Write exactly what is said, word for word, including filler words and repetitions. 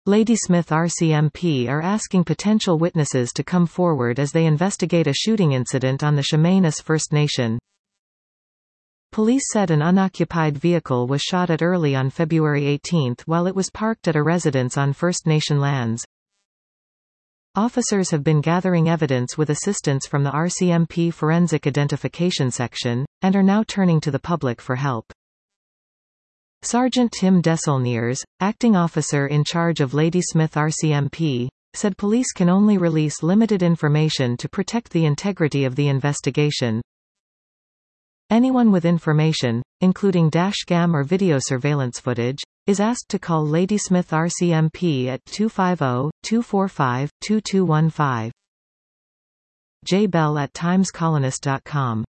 Ladysmith R C M P are asking potential witnesses to come forward as they investigate a shooting incident on the Chemainus First Nation. Police said an unoccupied vehicle was shot at early on February eighteenth while it was parked at a residence on First Nation lands. Officers have been gathering evidence with assistance from the R C M P Forensic Identification Section, and are now turning to the public for help. Sergeant Tim Desaulniers, acting officer in charge of Ladysmith R C M P, said police can only release limited information to protect the integrity of the investigation. Anyone with information, including dashcam or video surveillance footage, is asked to call Ladysmith R C M P at two five zero, two four five, two two one five. J Bell at times colonist dot com